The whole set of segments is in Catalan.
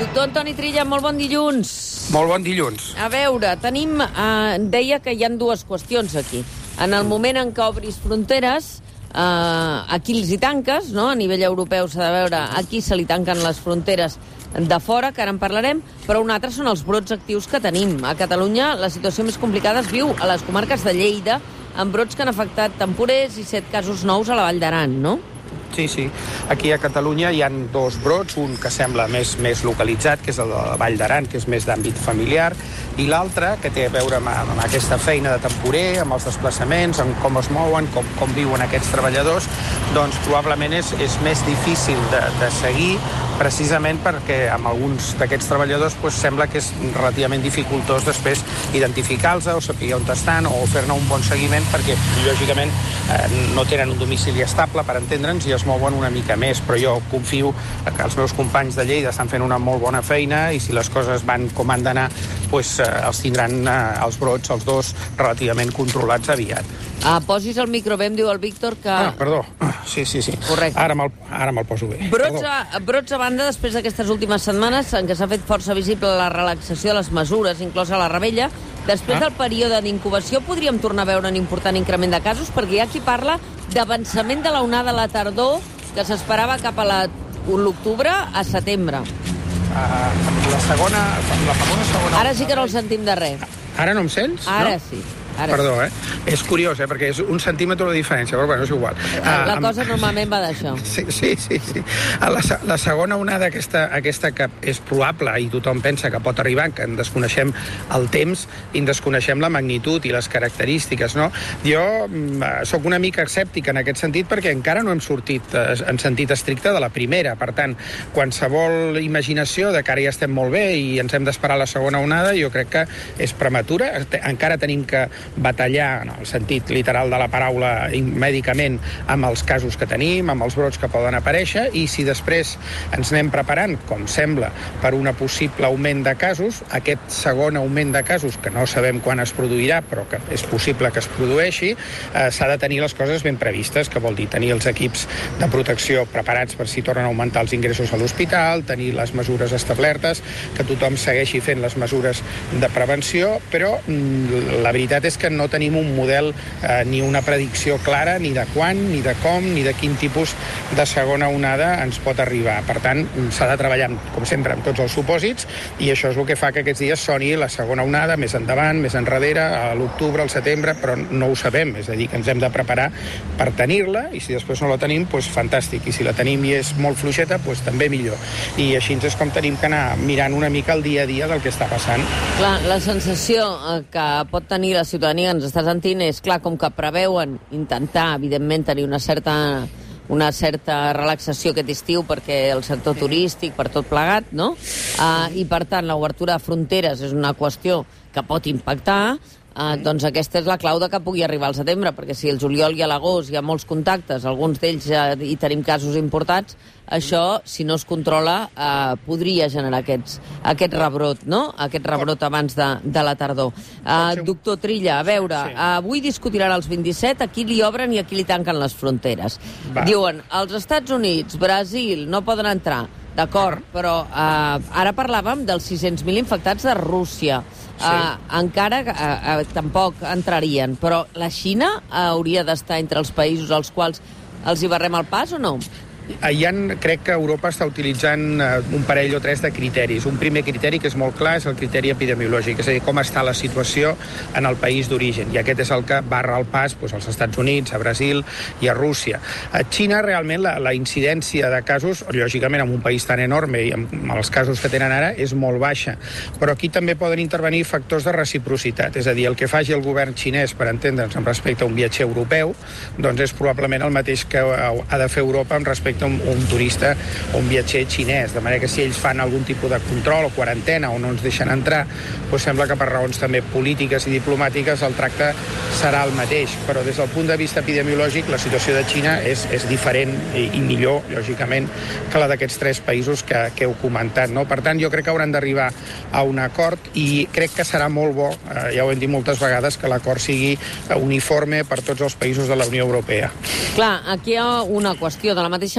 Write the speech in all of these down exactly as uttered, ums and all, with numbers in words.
Doctor Antoni Trilla, molt bon dilluns. Molt bon dilluns. A veure, tenim... Eh, deia que hi ha dues qüestions aquí. En el moment en què obris fronteres, eh, aquí els hi tanques, no? A nivell europeu s'ha de veure aquí se li tanquen les fronteres de fora, que ara en parlarem, però un altre són els brots actius que tenim. A Catalunya la situació més complicada es viu a les comarques de Lleida, amb brots que han afectat temporers i set casos nous a la Vall d'Aran, no? Sí, sí. Aquí a Catalunya hi ha dos brots, un que sembla més, més localitzat, que és el de la Vall d'Aran, que és més d'àmbit familiar, i l'altre, que té a veure amb, amb aquesta feina de temporer, amb els desplaçaments, amb com es mouen, com, com viuen aquests treballadors, doncs probablement és, és més difícil de, de seguir, precisament perquè amb alguns d'aquests treballadors pues, sembla que és relativament dificultós després identificar-los o saber on estan o fer-ne un bon seguiment perquè, lògicament, eh, no tenen un domicili estable, per entendre'ns, i es mouen una mica més, però jo confio que els meus companys de Lleida estan fent una molt bona feina i si les coses van com han d'anar, pues, eh, els tindran eh, els brots, els dos, relativament controlats aviat. Ah, posis el micro bé, em diu el Víctor que... Ah, perdó. Sí, sí, sí. Correcte. Ara me'l, ara me'l poso bé. Brots a, brots a banda, després d'aquestes últimes setmanes en què s'ha fet força visible la relaxació de les mesures, inclosa la Rebella, després ah. del període d'incubació podríem tornar a veure un important increment de casos, perquè hi ha qui parla d'avançament de la onada a la tardor que s'esperava cap a l'octubre a setembre. Uh, la segona... La segona, segona... Ara sí que no el sentim de res. Ara no em sents? Ara no? sí. Ara Perdó, sí. eh? És curiós, eh? Perquè és un centímetre de diferència, però bueno, és igual. La uh, cosa amb... normalment va d'això. Sí, sí, sí. sí. La, la segona onada, aquesta, aquesta que és probable, i tothom pensa que pot arribar, que en desconeixem el temps i en desconeixem la magnitud i les característiques, no? Jo uh, sóc una mica escèptic en aquest sentit perquè encara no hem sortit uh, en sentit estricte de la primera. Per tant, qualsevol imaginació de que ara ja estem molt bé i ens hem d'esperar la segona onada, jo crec que és prematura. Encara tenim que batallar, en el sentit literal de la paraula, mèdicament, amb els casos que tenim, amb els brots que poden aparèixer, i si després ens anem preparant, com sembla, per una possible augment de casos, aquest segon augment de casos, que no sabem quan es produirà, però que és possible que es produeixi, eh, s'ha de tenir les coses ben previstes, que vol dir tenir els equips de protecció preparats per si tornen a augmentar els ingressos a l'hospital, tenir les mesures establertes, que tothom segueixi fent les mesures de prevenció, però mm, la veritat és que no tenim un model eh, ni una predicció clara ni de quan, ni de com, ni de quin tipus de segona onada ens pot arribar. Per tant, s'ha de treballar, com sempre, amb tots els supòsits, i això és el que fa que aquests dies soni la segona onada més endavant, més enrere, a l'octubre, al setembre, però no ho sabem, és a dir, que ens hem de preparar per tenir-la, i si després no la tenim, doncs fantàstic, i si la tenim i és molt fluixeta, doncs també millor. I així és com tenim que anar mirant una mica el dia a dia del que està passant. Clar, la sensació que pot tenir la ciutadania que ens està sentint és, clar, com que preveuen intentar, evidentment, tenir una certa, una certa relaxació aquest estiu perquè el sector turístic, per tot plegat, no? Uh, I, per tant, l'obertura de fronteres és una qüestió que pot impactar. Uh, doncs aquesta és la clau de que pugui arribar al setembre, perquè si el juliol i a l'agost hi ha molts contactes, alguns d'ells ja hi tenim casos importats, això, si no es controla, uh, podria generar aquests, aquest rebrot, no? Aquest rebrot abans de, de la tardor. Uh, doctor Trilla, a veure, uh, avui discutiran els vint-i-set, aquí li obren i aquí li tanquen les fronteres. Va. Diuen, els Estats Units, Brasil, no poden entrar. D'acord, però uh, ara parlàvem dels sis-cents mil infectats de Rússia. Sí. Uh, encara uh, uh, tampoc entrarien, però la Xina uh, hauria d'estar entre els països als quals els hi barrem el pas o no? Hi ha, crec que Europa està utilitzant un parell o tres de criteris. Un primer criteri que és molt clar és el criteri epidemiològic, és a dir, com està la situació en el país d'origen. I aquest és el que barra el pas doncs, als Estats Units, a Brasil i a Rússia. A Xina, realment, la, la incidència de casos, lògicament, en un país tan enorme i amb, amb els casos que tenen ara, és molt baixa. Però aquí també poden intervenir factors de reciprocitat. És a dir, el que faci el govern xinès, per entendre'ns, amb respecte a un viatger europeu, doncs és probablement el mateix que ha de fer Europa amb respecte a un, un turista o un viatger xinès, de manera que si ells fan algun tipus de control o quarantena o no ens deixen entrar, doncs sembla que per raons també polítiques i diplomàtiques el tracte serà el mateix, però des del punt de vista epidemiològic la situació de Xina és, és diferent i, i millor, lògicament, que la d'aquests tres països que, que heu comentat, no? Per tant, jo crec que hauran d'arribar a un acord i crec que serà molt bo, eh, ja ho hem dit moltes vegades, que l'acord sigui uniforme per tots els països de la Unió Europea. Clar, aquí hi ha una qüestió, de la mateixa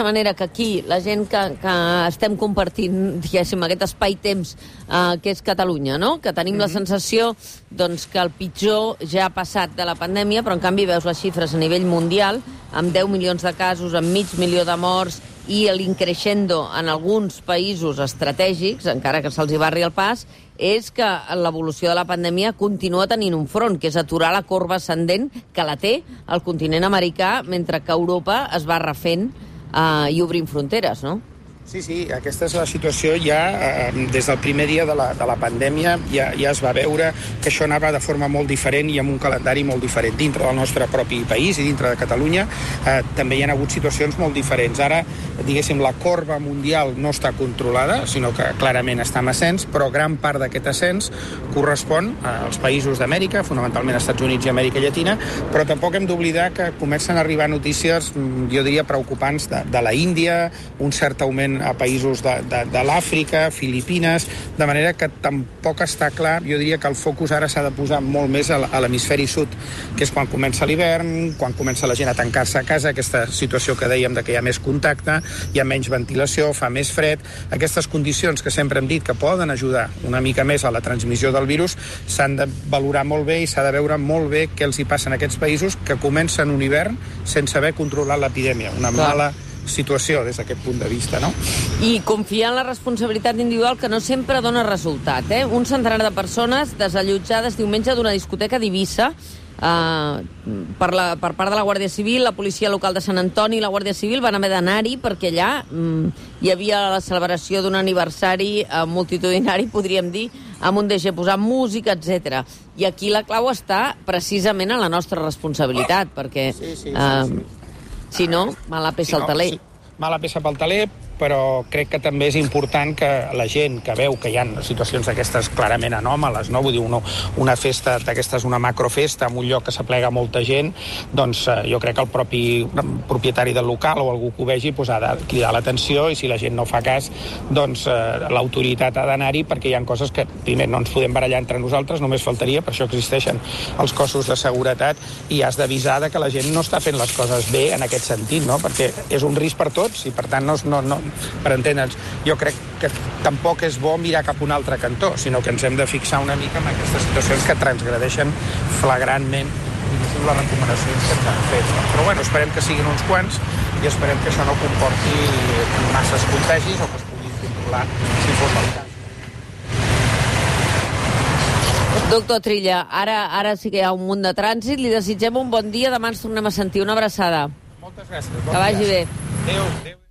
manera que aquí, la gent que, que estem compartint, diguéssim, aquest espai-temps eh, que és Catalunya, no? Que tenim mm-hmm. la sensació doncs, que el pitjor ja ha passat de la pandèmia, però en canvi veus les xifres a nivell mundial, amb deu milions de casos, amb mig milió de morts, i l'increixendo en alguns països estratègics, encara que se'ls hi barri el pas, és que l'evolució de la pandèmia continua tenint un front, que és aturar la corba ascendent que la té el continent americà, mentre que Europa es va refent eh, i obrint fronteres, no? Sí, sí, aquesta és la situació ja eh, des del primer dia de la, de la pandèmia ja, ja es va veure que això anava de forma molt diferent i amb un calendari molt diferent. Dintre del nostre propi país i dintre de Catalunya eh, també hi ha hagut situacions molt diferents. Ara, diguéssim, la corba mundial no està controlada, sinó que clarament està en ascens, però gran part d'aquest ascens correspon als països d'Amèrica, fonamentalment als Estats Units i Amèrica Llatina, però tampoc hem d'oblidar que comencen a arribar notícies, jo diria, preocupants de, de la Índia, un cert augment a països de, de, de l'Àfrica, Filipines, de manera que tampoc està clar. Jo diria que el focus ara s'ha de posar molt més a l'hemisferi sud, que és quan comença l'hivern, quan comença la gent a tancar-se a casa, aquesta situació que dèiem de que hi ha més contacte, hi ha menys ventilació, fa més fred. Aquestes condicions que sempre hem dit que poden ajudar una mica més a la transmissió del virus s'han de valorar molt bé i s'ha de veure molt bé què els hi passa en aquests països que comencen un hivern sense haver controlat l'epidèmia. Una Clar. mala situació des d'aquest punt de vista, no? I confiar en la responsabilitat individual que no sempre dona resultat, eh? Un centenar de persones desallotjades diumenge d'una discoteca d'Eivissa Uh, per, la, per part de la Guàrdia Civil, la policia local de Sant Antoni i la Guàrdia Civil van haver d'anar-hi perquè allà um, hi havia la celebració d'un aniversari uh, multitudinari, podríem dir, amb un D J posant música, etcètera. I aquí la clau està precisament en la nostra responsabilitat, perquè sí, sí, sí, uh, sí. si no, mala peça si no, al taler. Sí. Mala peça pel taler, però crec que també és important que la gent que veu que hi ha situacions d'aquestes clarament anòmales, no? Vull dir, una, una festa d'aquestes, una macrofesta en un lloc que s'aplega molta gent, doncs eh, jo crec que el propi propietari del local o algú que ho vegi pues, ha de cridar l'atenció i si la gent no fa cas, doncs eh, l'autoritat ha d'anar-hi perquè hi ha coses que, primer, no ens podem barallar entre nosaltres, només faltaria, per això existeixen els cossos de seguretat i has d'avisar que la gent no està fent les coses bé en aquest sentit, no? Perquè és un risc per tots i, per tant, no, no, no per entendre'ns, jo crec que tampoc és bo mirar cap a un altre cantó, sinó que ens hem de fixar una mica en aquestes situacions que transgredeixen flagrantment les recomanacions que ens han fet. Però bueno, esperem que siguin uns quants i esperem que això no comporti masses contagis o que es puguin controlar si fos el cas. Doctor Trilla, ara, ara sí que hi ha un munt de trànsit, li desitgem un bon dia, demà ens tornem a sentir. Una abraçada. Moltes gràcies. Bon que vagi dia. bé. Adéu. Adéu.